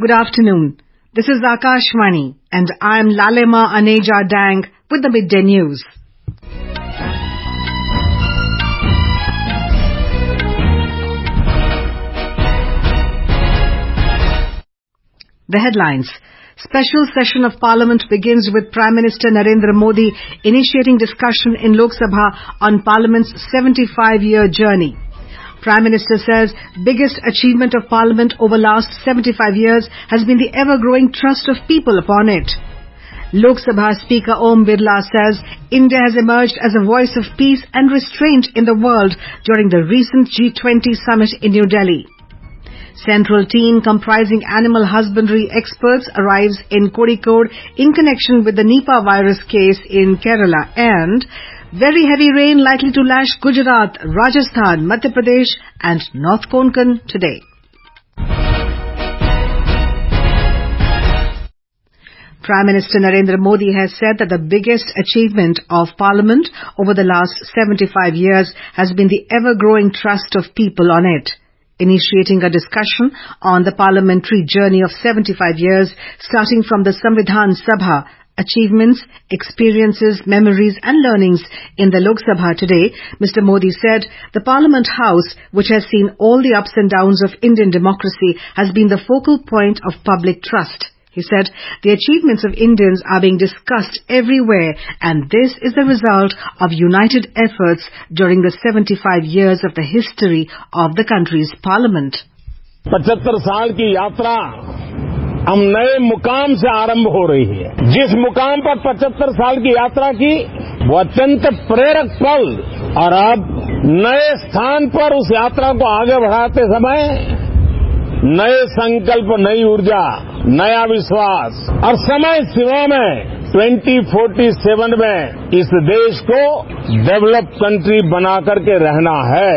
Good afternoon. This is Akashvani and I am Lalema Aneja Dang with the Midday News. The headlines. Special session of Parliament begins with Prime Minister Narendra Modi initiating discussion in Lok Sabha on Parliament's 75-year journey. Prime Minister says biggest achievement of Parliament over last 75 years has been the ever-growing trust of people upon it. Lok Sabha Speaker Om Birla says India has emerged as a voice of peace and restraint in the world during the recent G20 summit in New Delhi. Central team comprising animal husbandry experts arrives in Kozhikode in connection with the Nipah virus case in Kerala, and very heavy rain likely to lash Gujarat, Rajasthan, Madhya Pradesh and North Konkan today. Prime Minister Narendra Modi has said that the biggest achievement of Parliament over the last 75 years has been the ever-growing trust of people on it. Initiating a discussion on the parliamentary journey of 75 years, starting from the Samvidhan Sabha, achievements, experiences, memories and learnings in the Lok Sabha today, Mr. Modi said the Parliament House, which has seen all the ups and downs of Indian democracy, has been the focal point of public trust. He said the achievements of Indians are being discussed everywhere and this is the result of united efforts during the 75 years of the history of the country's parliament. 75 साल की यात्रा हम नए मुकाम से आरंभ हो रही है। जिस मुकाम पर 75 साल की यात्रा की वो अत्यंत प्रेरक पल, और अब नए स्थान पर उस यात्रा को आगे बढ़ाते समय नए संकल्प, नई ऊर्जा, नया विश्वास और समय सीमा में 2047 में इस देश को डेवलप्ड कंट्री बना करके रहना है.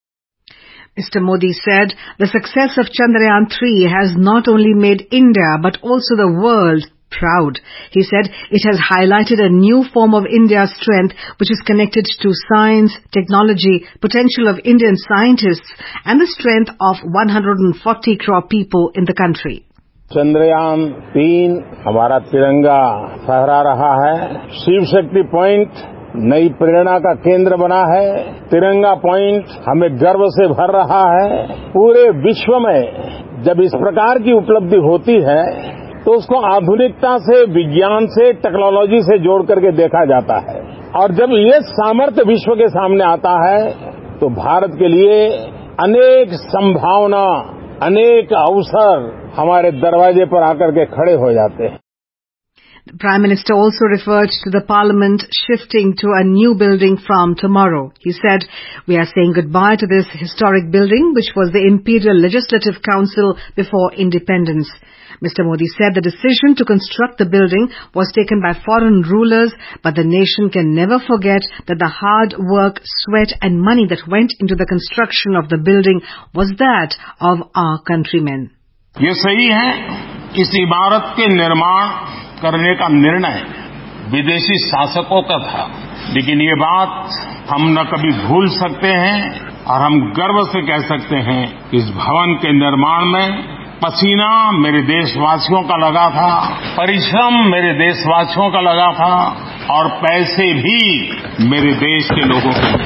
Mr. Modi said the success of Chandrayaan 3 has not only made India but also the world proud. He said it has highlighted a new form of India's strength which is connected to science, technology, potential of Indian scientists and the strength of 140 crore people in the country. Chandrayaan 3 हमारा तिरंगा फहरा रहा है. Shiv Shakti point नई प्रेरणा का केंद्र बना है. तिरंगा पॉइंट हमें गर्व से भर रहा है. पूरे विश्व में जब इस प्रकार की उपलब्धि होती है तो उसको आधुनिकता से, विज्ञान से, टेक्नोलॉजी से जोड़ करके देखा जाता है, और जब ये सामर्थ्य विश्व के सामने आता है तो भारत के लिए अनेक संभावना, अनेक अवसर हमारे दरवाजे पर आकर के खड़े हो जाते हैं. The Prime Minister also referred to the Parliament shifting to a new building from tomorrow. He said, "We are saying goodbye to this historic building which was the Imperial Legislative Council before independence." Mr. Modi said the decision to construct the building was taken by foreign rulers, but the nation can never forget that the hard work, sweat and money that went into the construction of the building was that of our countrymen. ये सही है, इस इमारत के निर्माण करने का निर्णय विदेशी शासकों का था, लेकिन ये बात हम न कभी भूल सकते हैं और हम गर्व से कह सकते हैं इस भवन के निर्माण में पसीना मेरे देशवासियों का लगा था, परिश्रम मेरे देशवासियों का लगा था और पैसे भी मेरे देश के लोगों के.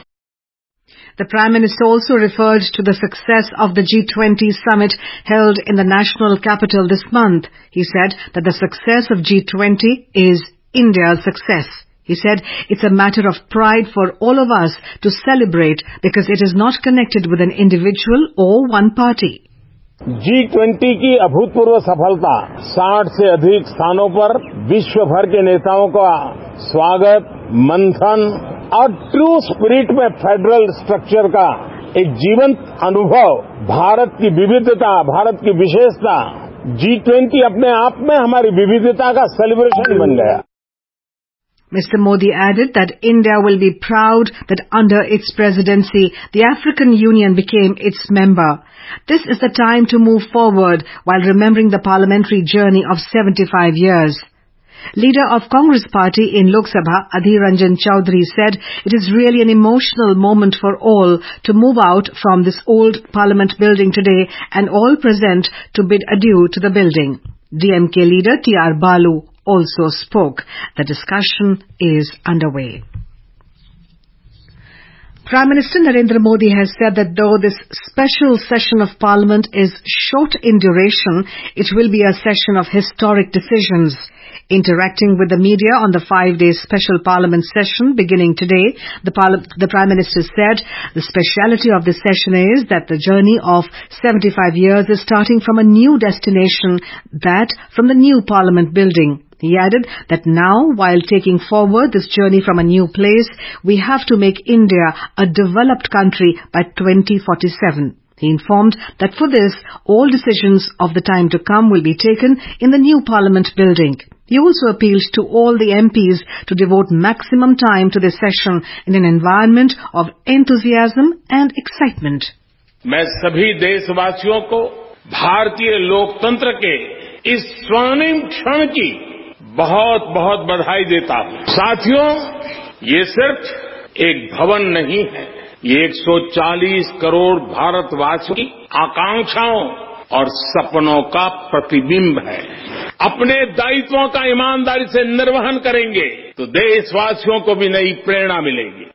The Prime Minister also referred to the success of the G20 summit held in the national capital this month. He said that the success of G20 is India's success. He said it's a matter of pride for all of us to celebrate because it is not connected with an individual or one party. G20 की अभूतपूर्व सफलता, 60 से अधिक स्थानों पर विश्व भर के नेताओं का स्वागत, मंथन और ट्रू स्पिरिट में फेडरल स्ट्रक्चर का एक जीवंत अनुभव, भारत की विविधता, भारत की विशेषता, G20 अपने आप में हमारी विविधता का सेलिब्रेशन बन गया. Mr. Modi added that India will be proud that under its presidency, the African Union became its member. This is the time to move forward while remembering the parliamentary journey of 75 years. Leader of Congress Party in Lok Sabha, Adhir Ranjan Chaudhary, said it is really an emotional moment for all to move out from this old Parliament building today and all present to bid adieu to the building. DMK leader T.R. Balu also spoke. The discussion is underway. Prime Minister Narendra Modi has said that though this special session of Parliament is short in duration, it will be a session of historic decisions. Interacting with the media on the 5-day special Parliament session beginning today, the Prime Minister said the speciality of this session is that the journey of 75 years is starting from a new destination, that from the new Parliament building. He added that now, while taking forward this journey from a new place, we have to make India a developed country by 2047. He informed that for this, all decisions of the time to come will be taken in the new Parliament building. He also appealed to all the MPs to devote maximum time to this session in an environment of enthusiasm and excitement. मैं सभी देशवासियों को भारतीय लोकतंत्र के इस स्वर्णिम क्षण की बहुत बहुत बधाई देता हूं। साथियों, ये सिर्फ एक भवन नहीं है, ये 140 करोड़ भारतवासियों की आकांक्षाओं और सपनों का प्रतिबिंब है। अपने दायित्वों का ईमानदारी से निर्वहन करेंगे तो देशवासियों को भी नई प्रेरणा मिलेगी।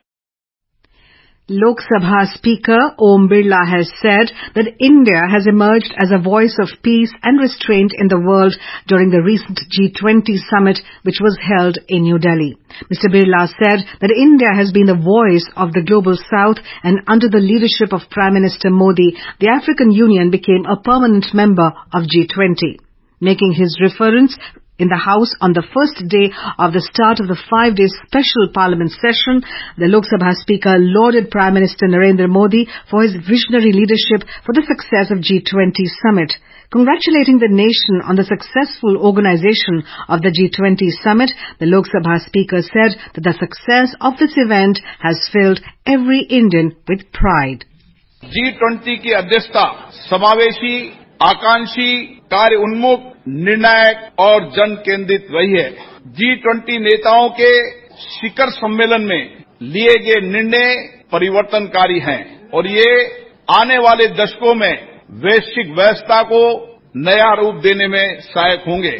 Lok Sabha Speaker Om Birla has said that India has emerged as a voice of peace and restraint in the world during the recent G20 summit which was held in New Delhi. Mr. Birla said that India has been the voice of the global south, and under the leadership of Prime Minister Modi, the African Union became a permanent member of G20. Making his reference in the House on the first day of the start of the 5-day special Parliament session, the Lok Sabha Speaker lauded Prime Minister Narendra Modi for his visionary leadership for the success of G20 summit. Congratulating the nation on the successful organization of the G20 summit, the Lok Sabha Speaker said that the success of this event has filled every Indian with pride. G20 की अध्यक्षता समावेशी, आकांक्षी, कार्य उन्मुख, निर्णायक और जन केंद्रित रही है। G20 नेताओं के शिखर सम्मेलन में लिए गए निर्णय परिवर्तनकारी हैं और ये आने वाले दशकों में वैश्विक व्यवस्था को नया रूप देने में सहायक होंगे।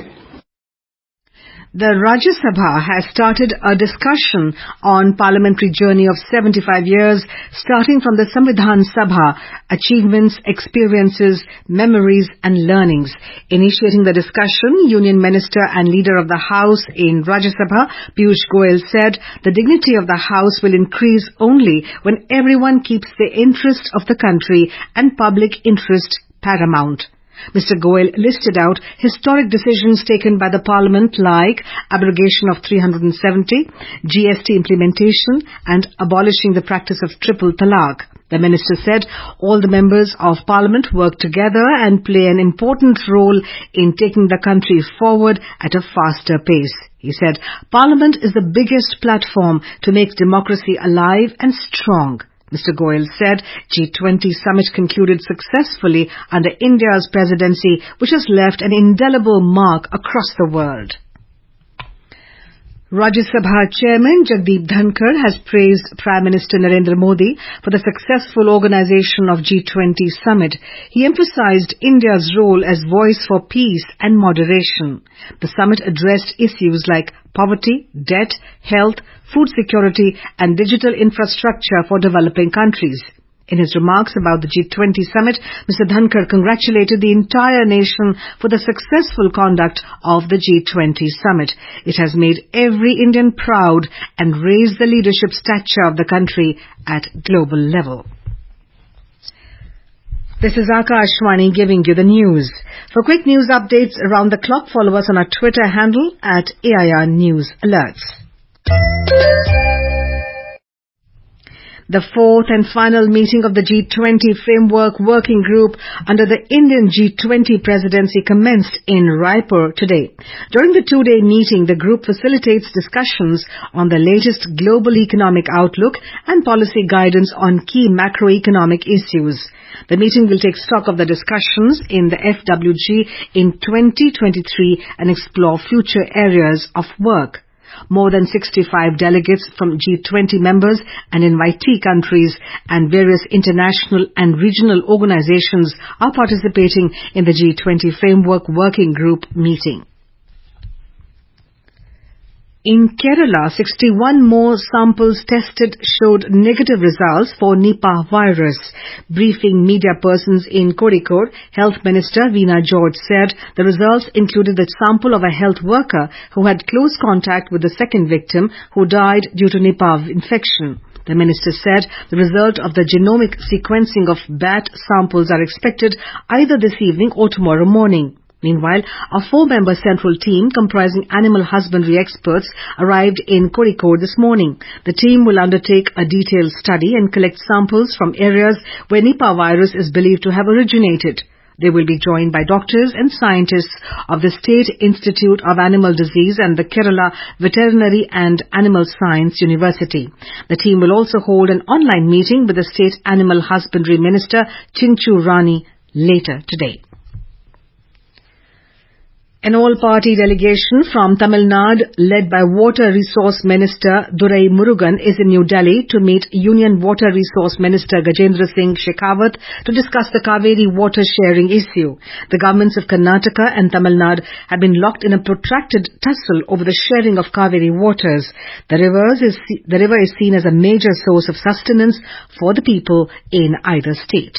The Rajya Sabha has started a discussion on parliamentary journey of 75 years, starting from the Samvidhan Sabha, achievements, experiences, memories and learnings. Initiating the discussion, Union Minister and Leader of the House in Rajya Sabha, Piyush Goyal said the dignity of the House will increase only when everyone keeps the interest of the country and public interest paramount. Mr. Goyal listed out historic decisions taken by the Parliament like abrogation of 370, GST implementation and abolishing the practice of triple talaq. The minister said all the members of Parliament work together and play an important role in taking the country forward at a faster pace. He said Parliament is the biggest platform to make democracy alive and strong. Mr. Goyal said G20 summit concluded successfully under India's presidency, which has left an indelible mark across the world. Rajya Sabha Chairman Jagdeep Dhankar has praised Prime Minister Narendra Modi for the successful organization of G20 summit. He emphasized India's role as voice for peace and moderation. The summit addressed issues like poverty, debt, health, food security and digital infrastructure for developing countries. In his remarks about the G20 summit, Mr. Dhankar congratulated the entire nation for the successful conduct of the G20 summit. It has made every Indian proud and raised the leadership stature of the country at global level. This is Akashvani giving you the news. For quick news updates around the clock, follow us on our Twitter handle at AIR News Alerts. The fourth and final meeting of the G20 Framework Working Group under the Indian G20 presidency commenced in Raipur today. During the two-day meeting, the group facilitates discussions on the latest global economic outlook and policy guidance on key macroeconomic issues. The meeting will take stock of the discussions in the FWG in 2023 and explore future areas of work. More than 65 delegates from G20 members and invitee countries and various international and regional organizations are participating in the G20 Framework Working Group meeting. In Kerala, 61 more samples tested showed negative results for Nipah virus. Briefing media persons in Kozhikode, Health Minister Veena George said the results included the sample of a health worker who had close contact with the second victim who died due to Nipah infection. The minister said the result of the genomic sequencing of bat samples are expected either this evening or tomorrow morning. Meanwhile, a 4-member central team comprising animal husbandry experts arrived in Kozhikode this morning. The team will undertake a detailed study and collect samples from areas where Nipah virus is believed to have originated. They will be joined by doctors and scientists of the State Institute of Animal Disease and the Kerala Veterinary and Animal Science University. The team will also hold an online meeting with the State Animal Husbandry Minister Chinchu Rani later today. An all-party delegation from Tamil Nadu, led by Water Resource Minister Durai Murugan, is in New Delhi to meet Union Water Resource Minister Gajendra Singh Shekhawat to discuss the Kaveri water sharing issue. The governments of Karnataka and Tamil Nadu have been locked in a protracted tussle over the sharing of Kaveri waters. The river is seen as a major source of sustenance for the people in either state.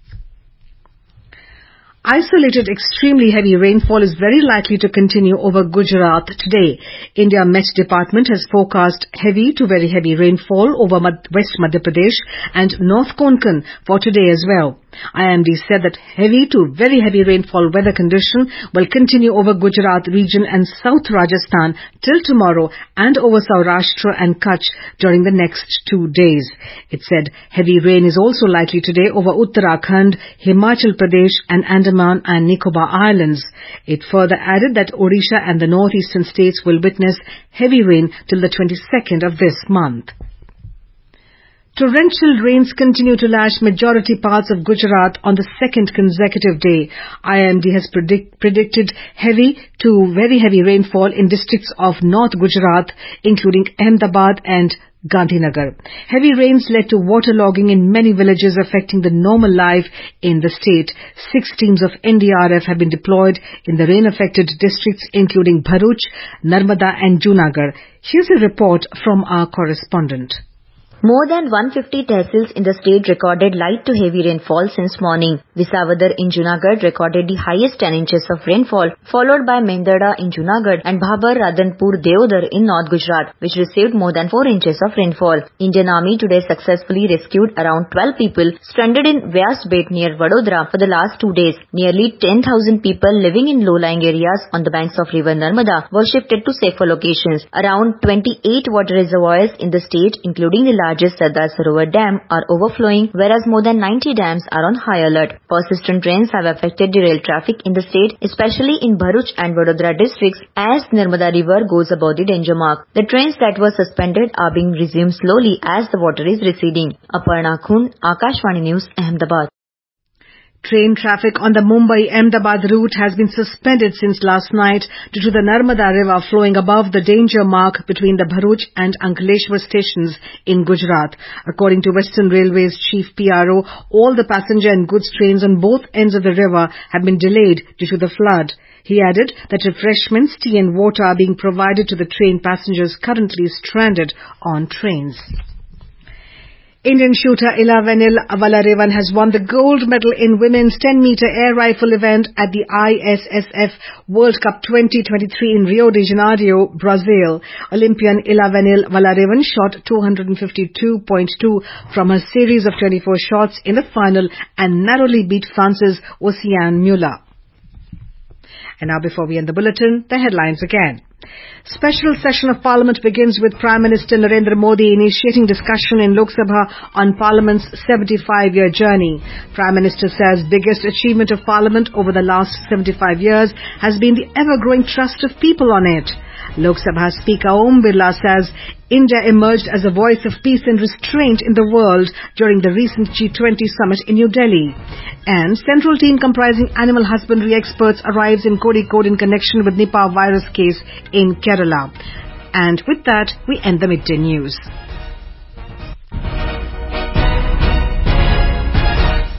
Isolated extremely heavy rainfall is very likely to continue over Gujarat today. India Met Department has forecast heavy to very heavy rainfall over West Madhya Pradesh and North Konkan for today as well. IMD said that heavy to very heavy rainfall weather condition will continue over Gujarat region and South Rajasthan till tomorrow and over Saurashtra and Kutch during the next 2 days. It said heavy rain is also likely today over Uttarakhand, Himachal Pradesh and Andaman and Nicobar Islands. It further added that Odisha and the northeastern states will witness heavy rain till the 22nd of this month. Torrential rains continue to lash majority parts of Gujarat on the second consecutive day. IMD has predicted heavy to very heavy rainfall in districts of North Gujarat, including Ahmedabad and Gandhinagar. Heavy rains led to waterlogging in many villages, affecting the normal life in the state. 6 teams of NDRF have been deployed in the rain-affected districts, including Bharuch, Narmada and Junagadh. Here's a report from our correspondent. More than 150 tehsils in the state recorded light to heavy rainfall since morning. Visawadar in Junagadh recorded the highest 10 inches of rainfall, followed by Mendada in Junagadh and Bhabar Radanpur Deodar in North Gujarat, which received more than 4 inches of rainfall. Indian Army today successfully rescued around 12 people stranded in Vyas Bet near Vadodara for the last 2 days. Nearly 10,000 people living in low-lying areas on the banks of river Narmada were shifted to safer locations. Around 28 water reservoirs in the state, including the largest Sardar Sarovar Dam, are overflowing, whereas more than 90 dams are on high alert. Persistent rains have affected the rail traffic in the state, especially in Bharuch and Vadodara districts, as Narmada River goes above the danger mark. The trains that were suspended are being resumed slowly as the water is receding. Aparna Khun, Akashvani News, Ahmedabad. Train traffic on the Mumbai-Ahmedabad route has been suspended since last night due to the Narmada River flowing above the danger mark between the Bharuch and Ankleshwar stations in Gujarat. According to Western Railway's chief PRO, all the passenger and goods trains on both ends of the river have been delayed due to the flood. He added that refreshments, tea and water are being provided to the train passengers currently stranded on trains. Indian shooter Ilavenil Valarivan has won the gold medal in women's 10-meter air rifle event at the ISSF World Cup 2023 in Rio de Janeiro, Brazil. Olympian Ilavenil Valarivan shot 252.2 from a series of 24 shots in the final and narrowly beat France's Oceane Muller. And now before we end the bulletin, the headlines again. Special session of Parliament begins with Prime Minister Narendra Modi initiating discussion in Lok Sabha on Parliament's 75-year journey. Prime Minister says biggest achievement of Parliament over the last 75 years has been the ever-growing trust of people on it. Lok Sabha Speaker Om Birla says India emerged as a voice of peace and restraint in the world during the recent G20 summit in New Delhi. And central team comprising animal husbandry experts arrives in Kozhikode in connection with Nipah virus case in Kerala. And with that, we end the midday news.